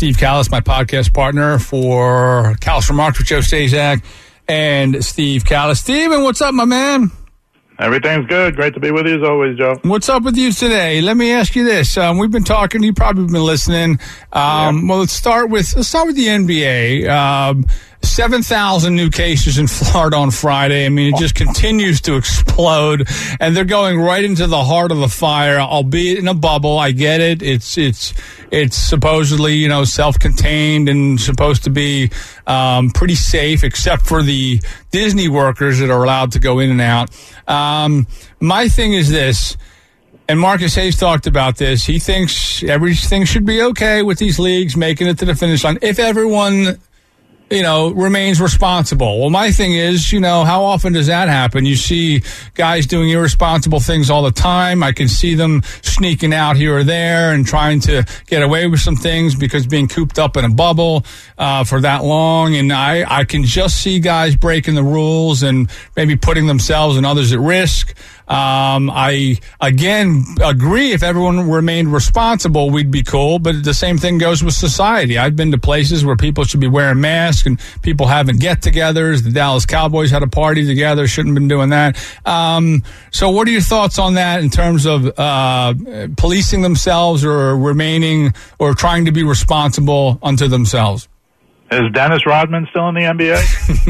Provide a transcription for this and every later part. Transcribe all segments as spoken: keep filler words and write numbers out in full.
Steve Callis, my podcast partner for Callis Remarks with Joe Stazak and Steve Callis. Steven, what's up, my man? Everything's good. Great to be with you as always, Joe. What's up with you today? Let me ask you this. Um, we've been talking. You've probably been listening. Um, yeah. Well, let's start with let's start with the N B A. Um, seven thousand new cases in Florida on Friday. I mean, it just continues to explode, and they're going right into the heart of the fire, albeit in a bubble. I get it. It's it's it's supposedly, you know, self-contained and supposed to be um, pretty safe, except for the Disney workers that are allowed to go in and out. Um, my thing is this, and Marcus Hayes talked about this. He thinks everything should be okay with these leagues making it to the finish line if everyone, you know, remains responsible. Well, my thing is, you know, how often does that happen? You see guys doing irresponsible things all the time. I can see them sneaking out here or there and trying to get away with some things because being cooped up in a bubble uh, for that long. And I, I can just see guys breaking the rules and maybe putting themselves and others at risk. Um, I, again, agree if everyone remained responsible, we'd be cool, but the same thing goes with society. I've been to places where people should be wearing masks and people having get-togethers. The Dallas Cowboys had a party together, shouldn't have been doing that. Um, so what are your thoughts on that in terms of uh, policing themselves or remaining or trying to be responsible unto themselves? Is Dennis Rodman still in the N B A?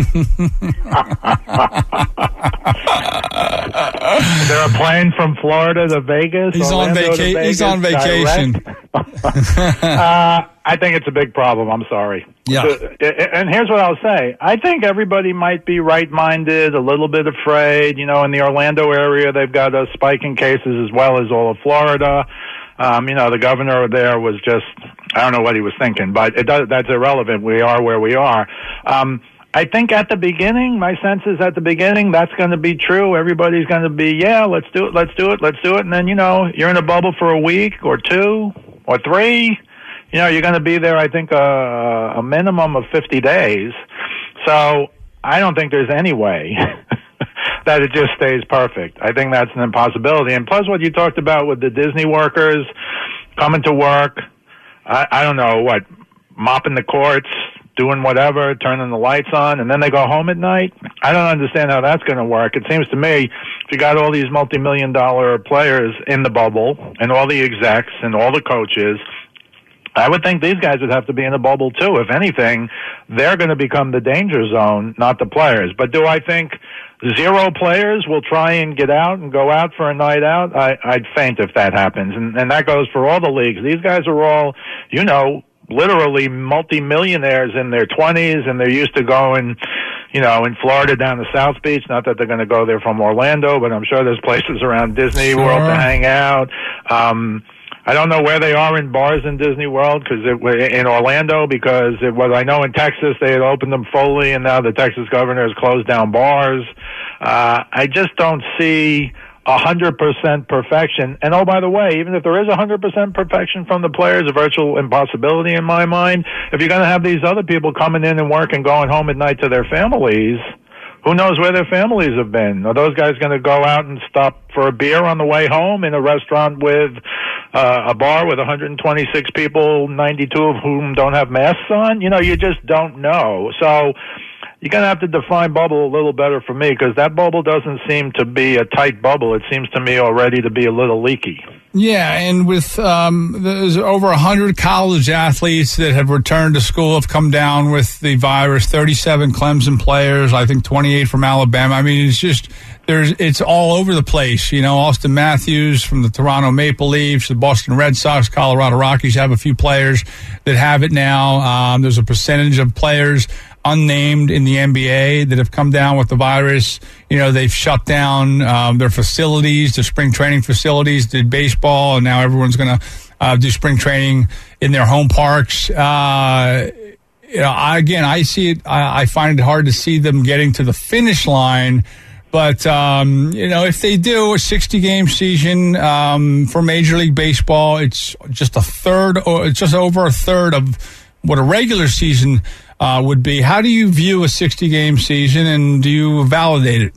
Is there a plane from Florida to Vegas? He's on, vaca- Vegas He's on vacation. uh, I think it's a big problem. I'm sorry. Yeah. So, and here's what I'll say. I think everybody might be right-minded, a little bit afraid. You know, in the Orlando area, they've got a spike in cases as well as all of Florida. Um, you know, the governor there was just, I don't know what he was thinking, but it does, that's irrelevant. We are where we are. Um, I think at the beginning, my sense is at the beginning, that's going to be true. Everybody's going to be, yeah, let's do it, let's do it, let's do it. And then, you know, you're in a bubble for a week or two or three. You know, you're going to be there, I think, a, a minimum of fifty days. So I don't think there's any way that it just stays perfect. I think that's an impossibility. And plus what you talked about with the Disney workers coming to work, I, I don't know, what, mopping the courts, doing whatever, turning the lights on, and then they go home at night. I don't understand how that's going to work. It seems to me, if you got all these multi-million dollar players in the bubble and all the execs and all the coaches, I would think these guys would have to be in a bubble too. If anything, they're going to become the danger zone, not the players. But do I think zero players will try and get out and go out for a night out? I, I'd faint if that happens. And, and that goes for all the leagues. These guys are all, you know, literally multi-millionaires in their twenties, and they're used to going, you know, in Florida down to South Beach. Not that they're going to go there from Orlando, but I'm sure there's places around Disney Sure. World to hang out. Um, I don't know where they are in bars in Disney World, because in Orlando, because it was, I know in Texas they had opened them fully, and now the Texas governor has closed down bars. Uh, I just don't see a hundred percent perfection. And oh, by the way, even if there is a hundred percent perfection from the players, a virtual impossibility in my mind. If you're going to have these other people coming in and working, going home at night to their families, who knows where their families have been? Are those guys going to go out and stop for a beer on the way home in a restaurant with uh, a bar with one hundred twenty-six people, ninety-two of whom don't have masks on? You know, you just don't know. So you're going to have to define bubble a little better for me, because that bubble doesn't seem to be a tight bubble. It seems to me already to be a little leaky. Yeah, and with um, there's over one hundred college athletes that have returned to school, have come down with the virus, thirty-seven Clemson players, I think twenty-eight from Alabama. I mean, it's just, there's it's all over the place. You know, Austin Matthews from the Toronto Maple Leafs, the Boston Red Sox, Colorado Rockies have a few players that have it now. Um, there's a percentage of players unnamed in the N B A that have come down with the virus. You know, they've shut down um, their facilities, their spring training facilities, did baseball, and now everyone's going to uh, do spring training in their home parks. Uh, you know, I, again, I see it, I, I find it hard to see them getting to the finish line. But, um, you know, if they do a sixty-game season um, for Major League Baseball, it's just a third, or it's just over a third of what a regular season Uh, would be. How do you view a sixty-game season, and do you validate it?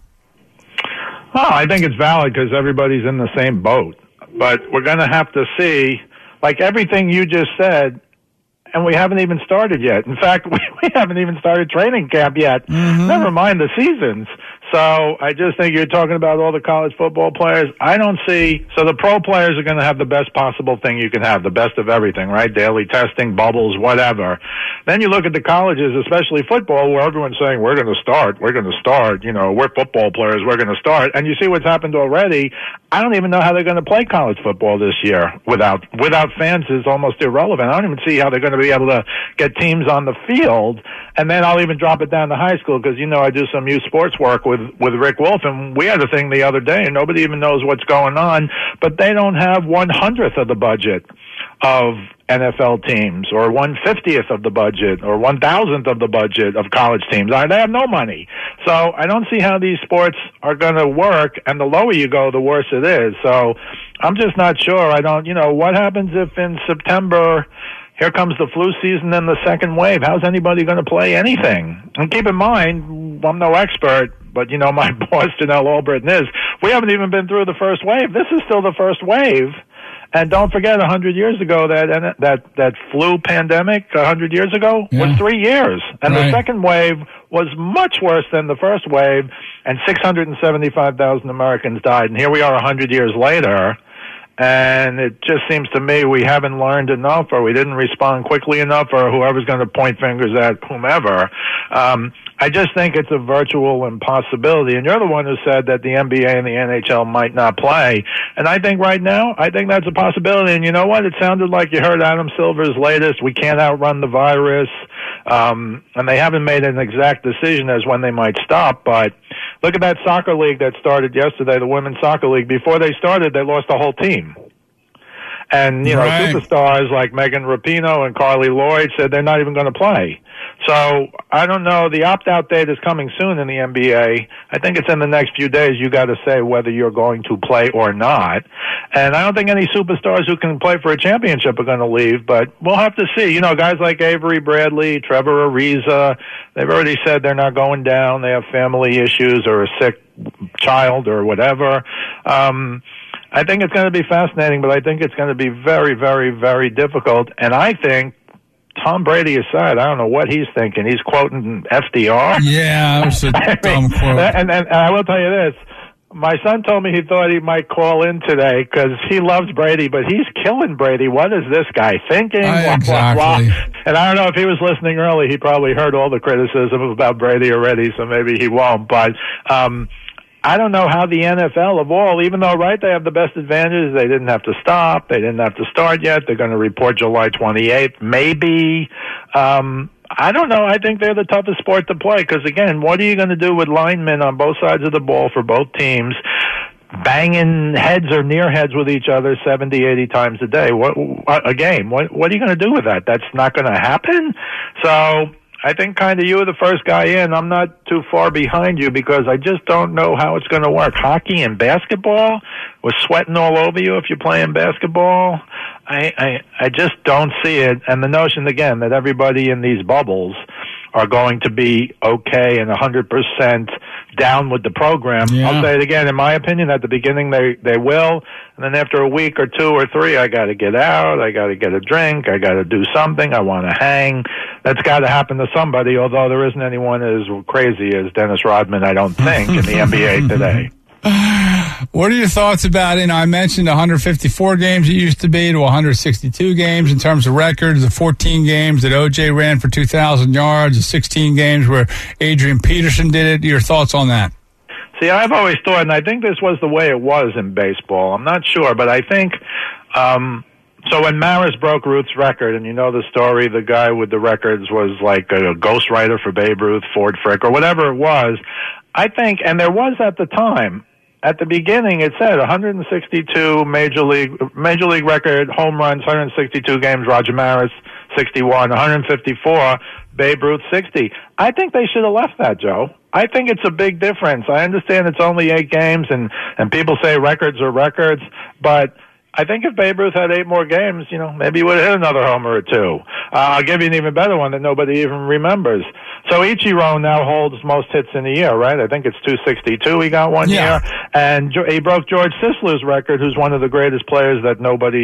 Well, I think it's valid because everybody's in the same boat. But we're going to have to see, like everything you just said, and we haven't even started yet. In fact, we, we haven't even started training camp yet. Mm-hmm. Never mind the seasons. So I just think you're talking about all the college football players. I don't see, so the pro players are going to have the best possible thing you can have, the best of everything, right? Daily testing, bubbles, whatever. Then you look at the colleges, especially football, where everyone's saying, we're going to start, we're going to start, you know, we're football players, we're going to start. And you see what's happened already. I don't even know how they're going to play college football this year without, without fans is almost irrelevant. I don't even see how they're going to be able to get teams on the field. And then I'll even drop it down to high school because, you know, I do some youth sports work with, with Rick Wolf, and we had a thing the other day, and nobody even knows what's going on, but they don't have one hundredth of the budget of N F L teams, or one fiftieth of the budget, or one thousandth of the budget of college teams. They have no money. So I don't see how these sports are going to work, and the lower you go, the worse it is. So I'm just not sure. I don't, you know, what happens if in September here comes the flu season and the second wave? How's anybody going to play anything? And keep in mind, I'm no expert, but, you know, my boss, Janelle Albritton, is. We haven't even been through the first wave. This is still the first wave. And don't forget, one hundred years ago, that that that flu pandemic, one hundred years ago, yeah. was three years. And right. the second wave was much worse than the first wave, and six hundred seventy-five thousand Americans died. And here we are one hundred years later. And it just seems to me we haven't learned enough, or we didn't respond quickly enough, or whoever's going to point fingers at whomever. Um, I just think it's a virtual impossibility. And you're the one who said that the N B A and the N H L might not play. And I think right now, I think that's a possibility. And you know what? It sounded like you heard Adam Silver's latest, we can't outrun the virus. Um, and they haven't made an exact decision as when they might stop. But look at that soccer league that started yesterday, the women's soccer league. Before they started, they lost the whole team. And, you know, right. superstars like Megan Rapinoe and Carly Lloyd said they're not even going to play. So, I don't know. The opt-out date is coming soon in the N B A. I think it's in the next few days. You got to say whether you're going to play or not. And I don't think any superstars who can play for a championship are going to leave, but we'll have to see. You know, guys like Avery Bradley, Trevor Ariza, they've already said they're not going down. They have family issues or a sick child or whatever. Um... I think it's going to be fascinating, but I think it's going to be very, very, very difficult. And I think, Tom Brady aside, I don't know what he's thinking. He's quoting F D R. Yeah, that was a dumb quote. And, and, and I will tell you this. My son told me he thought he might call in today because he loves Brady, but he's killing Brady. What is this guy thinking? Uh, blah, exactly. blah, blah. And I don't know if he was listening early. He probably heard all the criticism about Brady already, so maybe he won't. But um I don't know how the N F L of all, even though, right, they have the best advantages. They didn't have to stop. They didn't have to start yet. They're going to report July twenty-eighth, maybe. Um, I don't know. I think they're the toughest sport to play because, again, what are you going to do with linemen on both sides of the ball for both teams, banging heads or near heads with each other seventy, eighty times a day? What, a game. What, what are you going to do with that? That's not going to happen. So I think kind of you were the first guy in. I'm not too far behind you because I just don't know how it's going to work. Hockey and basketball, we're sweating all over you if you're playing basketball. I, I, I just don't see it. And the notion, again, that everybody in these bubbles are going to be okay and one hundred percent down with the program. Yeah. I'll say it again. In my opinion, at the beginning, they, they will. And then after a week or two or three, I got to get out. I got to get a drink. I got to do something. I want to hang. That's got to happen to somebody, although there isn't anyone as crazy as Dennis Rodman, I don't think, in the N B A today. What are your thoughts about, you know, I mentioned one hundred fifty-four games it used to be to one hundred sixty-two games in terms of records, the fourteen games that O J ran for two thousand yards, the sixteen games where Adrian Peterson did it. Your thoughts on that? See, I've always thought, and I think this was the way it was in baseball. I'm not sure, but I think, um, so when Maris broke Ruth's record, and you know the story, the guy with the records was like a ghostwriter for Babe Ruth, Ford Frick, or whatever it was. I think, and there was at the time, at the beginning, it said one hundred sixty-two major league major league record home runs, one hundred sixty-two games. Roger Maris, sixty-one, one hundred fifty-four. Babe Ruth, sixty. I think they should have left that, Joe. I think it's a big difference. I understand it's only eight games, and and people say records are records, but I think if Babe Ruth had eight more games, you know, maybe he would have hit another homer or two. Uh, I'll give you an even better one that nobody even remembers. So Ichiro now holds most hits in a year, right? I think it's two sixty-two he got one yeah. year. And he broke George Sisler's record, who's one of the greatest players that nobody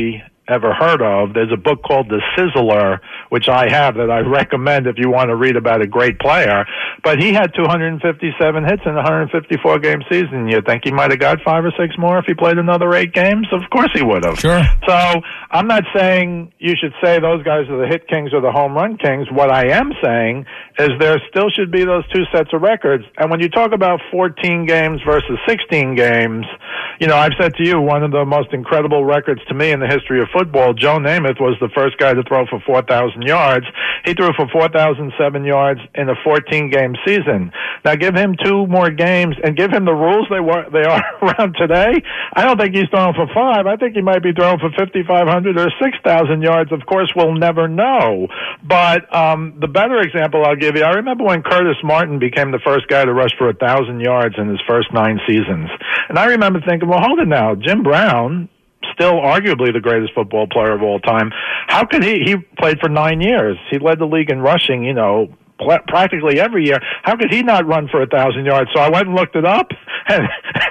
ever heard of, there's a book called The Sizzler, which I have, that I recommend if you want to read about a great player. But he had two hundred fifty-seven hits in a one hundred fifty-four game season. You think he might have got five or six more if he played another eight games? Of course he would have. Sure. So I'm not saying you should say those guys are the hit kings or the home run kings. What I am saying is there still should be those two sets of records. And when you talk about fourteen games versus sixteen games, you know, I've said to you, one of the most incredible records to me in the history of football, Joe Namath was the first guy to throw for four thousand yards. He threw for four thousand seven yards in a fourteen game season. Now give him two more games and give him the rules they were, they are around today. I don't think he's throwing for five. I think he might be throwing for fifty-five hundred or six thousand yards. Of course, we'll never know. But um, the better example I'll give you, I remember when Curtis Martin became the first guy to rush for one thousand yards in his first nine seasons. And I remember thinking, well, hold it now. Jim Brown, still arguably the greatest football player of all time, how could he, he played for nine years. He led the league in rushing, you know, pl- practically every year. How could he not run for a thousand yards? So I went and looked it up, and,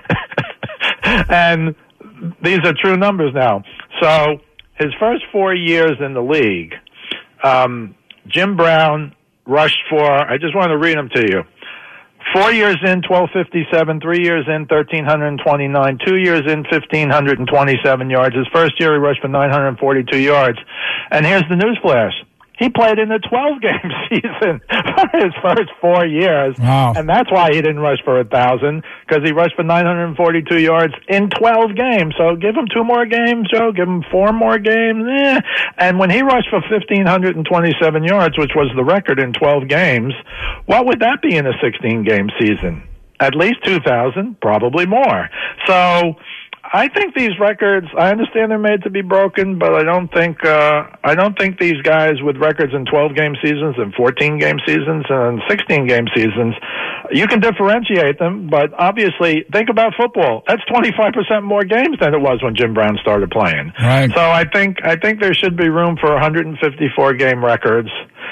and these are true numbers now. So his first four years in the league, um, Jim Brown rushed for, I just want to read them to you. Four years in, twelve fifty-seven. Three years in, thirteen twenty-nine. Two years in, fifteen twenty-seven yards. His first year, he rushed for nine hundred forty-two yards. And here's the newsflash. He played in the twelve game season for his first four years. Wow. And that's why he didn't rush for one thousand, because he rushed for nine hundred forty-two yards in twelve games. So give him two more games, Joe. Give him four more games. Eh. And when he rushed for fifteen twenty-seven yards, which was the record in twelve games, what would that be in a sixteen game season? At least two thousand, probably more. So I think these records, I understand they're made to be broken, but I don't think uh, I don't think these guys with records in twelve game seasons and fourteen game seasons and sixteen game seasons, you can differentiate them, but obviously think about football. That's twenty-five percent more games than it was when Jim Brown started playing. Right. So I think I think there should be room for one hundred fifty-four game records.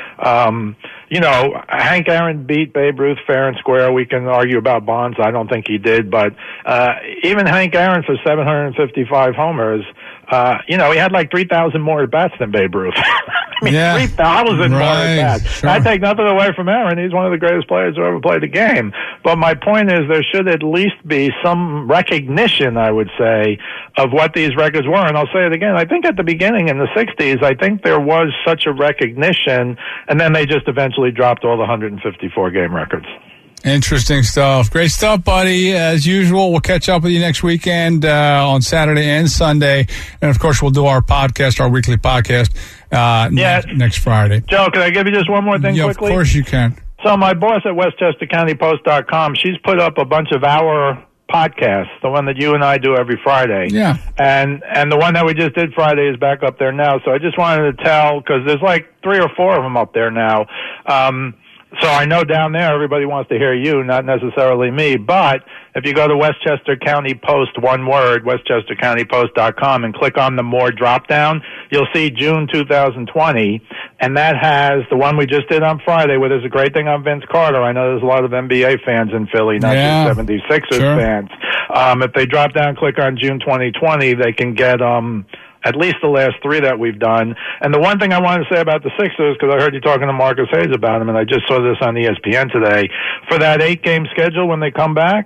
Um, you know, Hank Aaron beat Babe Ruth fair and square. We can argue about Bonds. I don't think he did, but uh, even Hank Aaron for seven hundred fifty-five homers, uh, you know, he had like three thousand more at bats than Babe Ruth. I mean, yeah. three thousand more right. at bats. Sure. I take nothing away from Aaron. He's one of the greatest players who ever played the game. But my point is there should at least be some recognition, I would say, of what these records were. And I'll say it again. I think at the beginning in the sixties, I think there was such a recognition, and then they just eventually dropped all the one hundred fifty-four game records. Interesting stuff. Great stuff, buddy. As usual, we'll catch up with you next weekend uh, on Saturday and Sunday. And, of course, we'll do our podcast, our weekly podcast, uh, yeah. ne- next Friday. Joe, can I give you just one more thing yeah, quickly? Of course you can. So my boss at Westchester County Post dot com, she's put up a bunch of our podcasts, the one that you and I do every Friday. Yeah. And and the one that we just did Friday is back up there now. So I just wanted to tell, because there's like three or four of them up there now. Um, so I know down there everybody wants to hear you, not necessarily me. But if you go to Westchester County Post, one word, Westchester County Post dot com, and click on the More drop-down, you'll see June two thousand twenty, and that has the one we just did on Friday, where there's a great thing on Vince Carter. I know there's a lot of N B A fans in Philly, not yeah. just seventy-sixers sure. fans. Um, if they drop down, click on June twenty twenty, they can get um, at least the last three that we've done. And the one thing I wanted to say about the Sixers, because I heard you talking to Marcus Hayes about them, and I just saw this on E S P N today, for that eight-game schedule when they come back,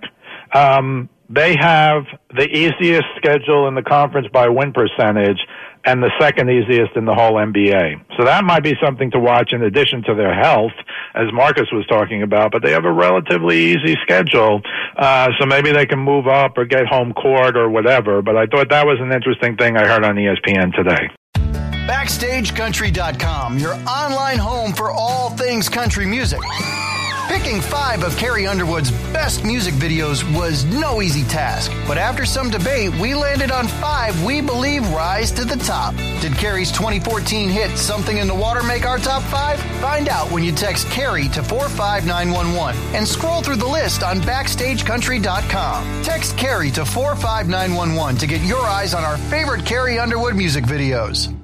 um, they have the easiest schedule in the conference by win percentage and the second easiest in the whole N B A. So that might be something to watch in addition to their health, as Marcus was talking about, but they have a relatively easy schedule, uh, so maybe they can move up or get home court or whatever, but I thought that was an interesting thing I heard on E S P N today. Backstage Country dot com, your online home for all things country music. Picking five of Carrie Underwood's best music videos was no easy task, but after some debate, we landed on five we believe rise to the top. Did Carrie's twenty fourteen hit Something in the Water make our top five? Find out when you text Carrie to four five nine one one and scroll through the list on Backstage Country dot com. Text Carrie to four five nine one one to get your eyes on our favorite Carrie Underwood music videos.